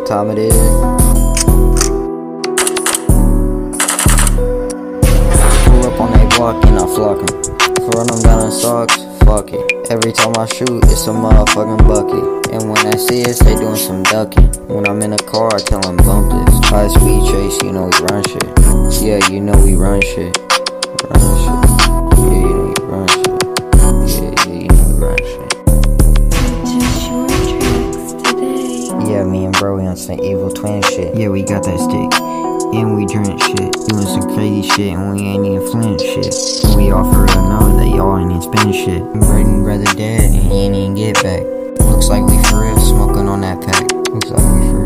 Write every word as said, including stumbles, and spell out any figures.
time it is. Pull up on that block and I flock 'em. Throw them down in socks, fuck it. Every time I shoot, it's a motherfucking bucket. And when I see us, they doing some ducking. When I'm in a car, I tell them bump this. High speed chase, you know we run shit. Yeah, you know we run shit. Run shit. Yeah, you know we run shit. Yeah, yeah, you know we run shit. Yeah, me and bro, we on some evil twin shit. Yeah, we got that stick. And we drink shit. Doing some crazy shit and we ain't even flinch shit. And we all for real know that y'all ain't even spend shit. Braden brother dead and he ain't even get back. Looks like we for real smoking on that pack. Looks like we for real.